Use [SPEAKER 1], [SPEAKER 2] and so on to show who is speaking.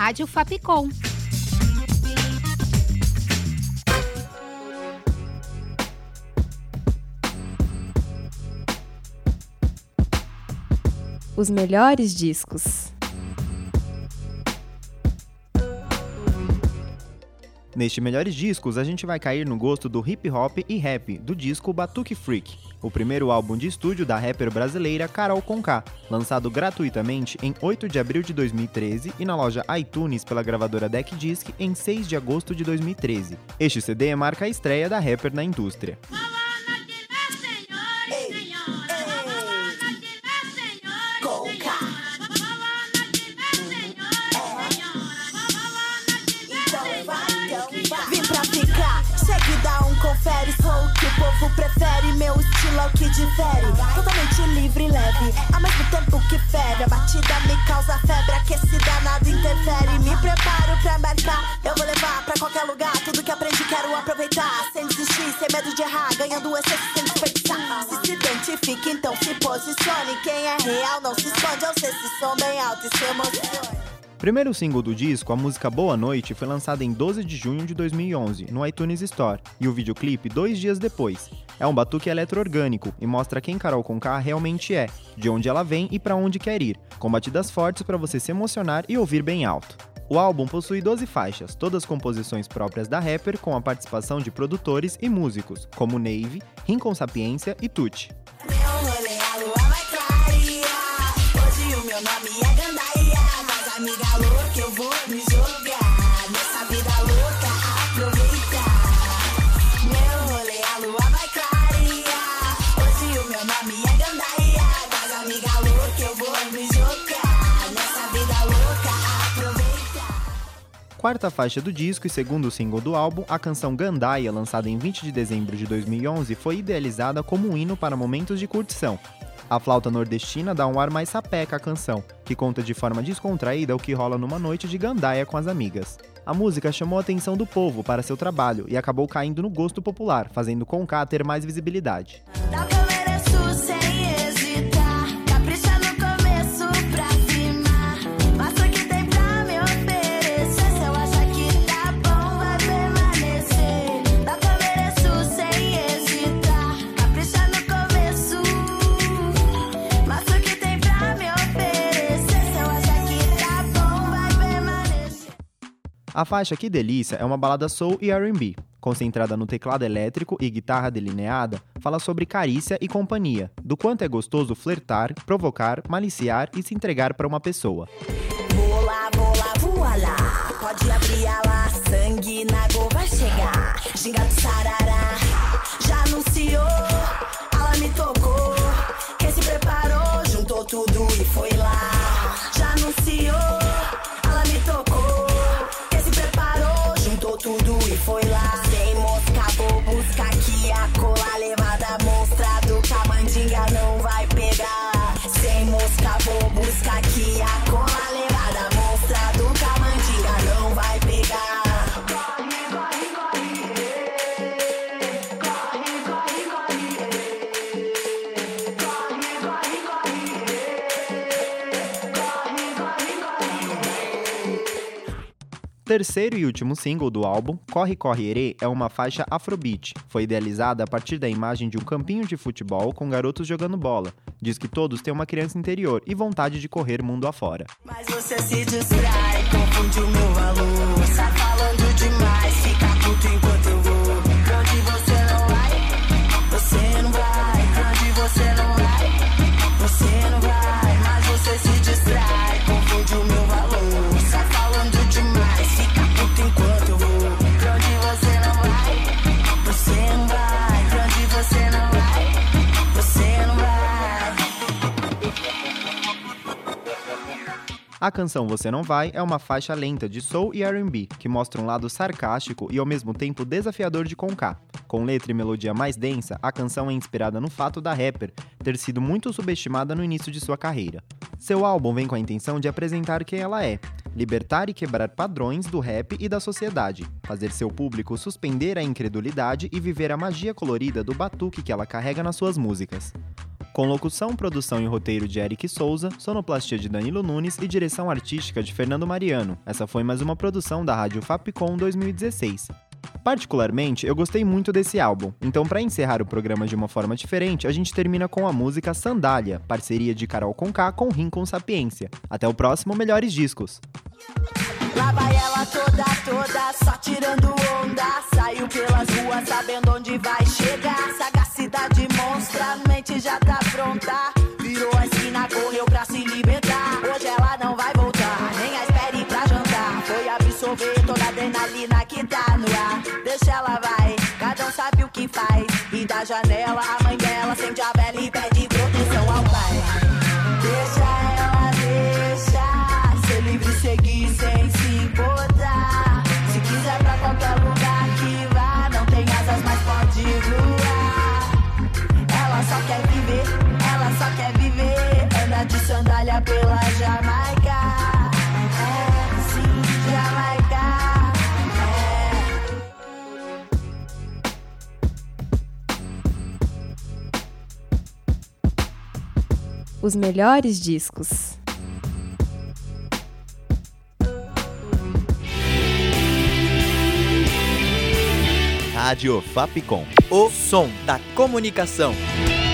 [SPEAKER 1] Rádio Fapcom.
[SPEAKER 2] Os melhores discos.
[SPEAKER 3] Neste Melhores Discos, a gente vai cair no gosto do hip hop e rap do disco Batuque Freak, o primeiro álbum de estúdio da rapper brasileira Carol Conká, lançado gratuitamente em 8 de abril de 2013 e na loja iTunes pela gravadora Deck Disc em 6 de agosto de 2013. Este CD marca a estreia da rapper na indústria.
[SPEAKER 4] Confere, sou o que o povo prefere. Meu estilo é o que difere. Totalmente livre e leve, ao mesmo tempo que ferve. A batida me causa febre, aquecida nada interfere. Me preparo pra embarcar, eu vou levar pra qualquer lugar. Tudo que aprendi quero aproveitar, sem desistir, sem medo de errar. Ganhando essência sem desperdiçar. Se identifique, então se posicione. Quem é real não se esconde, ou se esse som bem alto e se emocione.
[SPEAKER 3] Primeiro single do disco, a música Boa Noite, foi lançada em 12 de junho de 2011, no iTunes Store, e o videoclipe 2 dias depois. É um batuque eletroorgânico e mostra quem Carol Conká realmente é, de onde ela vem e pra onde quer ir, com batidas fortes pra você se emocionar e ouvir bem alto. O álbum possui 12 faixas, todas composições próprias da rapper, com a participação de produtores e músicos, como Navy, Rincon Sapiência e Tucci.
[SPEAKER 4] Amiga louca, eu vou me jogar nessa vida louca, aproveitar. Meu rolê, a lua vai clarear. Hoje o meu nome é Gandaia. Mas amiga louca, eu vou me jogar nessa vida louca, aproveitar.
[SPEAKER 3] Quarta faixa do disco e segundo single do álbum, a canção Gandaia, lançada em 20 de dezembro de 2011, foi idealizada como um hino para momentos de curtição. A flauta nordestina dá um ar mais sapeca à canção, que conta de forma descontraída o que rola numa noite de gandaia com as amigas. A música chamou a atenção do povo para seu trabalho e acabou caindo no gosto popular, fazendo Conká ter mais visibilidade. A faixa Que Delícia é uma balada soul e R&B. Concentrada no teclado elétrico e guitarra delineada, fala sobre carícia e companhia, do quanto é gostoso flertar, provocar, maliciar e se entregar para uma pessoa.
[SPEAKER 4] Bola, bola, voa lá, pode abrir ela, sangue na gol vai chegar. Gingado sarará, já anunciou, ela me tocou. Quem se preparou, juntou tudo e foi lá. Já anunciou, ela me tocou. Tudo e foi lá. Sem mosca, vou buscar aqui a cola levada mostrado que a mandinga não vai pegar. Sem mosca, vou buscar aqui a cola levada mostrado que a mandinga não vai pegar.
[SPEAKER 3] Terceiro e último single do álbum, Corre Corre Herê, é uma faixa afrobeat. Foi idealizada a partir da imagem de um campinho de futebol com garotos jogando bola. Diz que todos têm uma criança interior e vontade de correr mundo afora.
[SPEAKER 4] Mas você se distrai, confunde o meu valor. Está falando demais, fica puto enquanto eu vou. Pra onde você não vai, você não vai. Pra onde você não vai, você não vai. Mas você se distrai, confunde o meu valor. Está falando demais, fica puto enquanto eu vou. Pra onde você não vai, você não vai. Pra onde você não vai, você não vai.
[SPEAKER 3] A canção Você Não Vai é uma faixa lenta de soul e R&B, que mostra um lado sarcástico e ao mesmo tempo desafiador de Conká. Com letra e melodia mais densa, a canção é inspirada no fato da rapper ter sido muito subestimada no início de sua carreira. Seu álbum vem com a intenção de apresentar quem ela é, libertar e quebrar padrões do rap e da sociedade, fazer seu público suspender a incredulidade e viver a magia colorida do batuque que ela carrega nas suas músicas. com locução, produção e roteiro de Eric Souza, sonoplastia de Danilo Nunes e direção artística de Fernando Mariano. Essa foi mais uma produção da Rádio Fapcom 2016. Particularmente, eu gostei muito desse álbum, então para encerrar o programa de uma forma diferente, a gente termina com a música Sandália, parceria de Carol Conká com Rincon Sapiência. Até o próximo Melhores Discos!
[SPEAKER 4] Lá vai ela toda, só tirando onda. Saiu pelas ruas sabendo onde vai chegar. Sagacidade monstra, a mente já tá pronta. Virou a esquina, correu pra se libertar. Hoje ela não vai voltar, nem a espere pra jantar. Foi absorver toda a adrenalina que tá no ar. Deixa ela vai, cada um sabe o que faz. E da janela, a mãe dela acende a vela e pede proteção ao pai. Deixa ela, deixa ser livre, seguir sem se importar. Se quiser pra qualquer lugar que vá, não tem asas, mas pode voar. Ela só quer viver, ela só quer viver. Anda de sandália pela Jamaica. É, sim, Jamaica.
[SPEAKER 2] Os melhores discos.
[SPEAKER 1] Rádio Fapcom. O som da comunicação.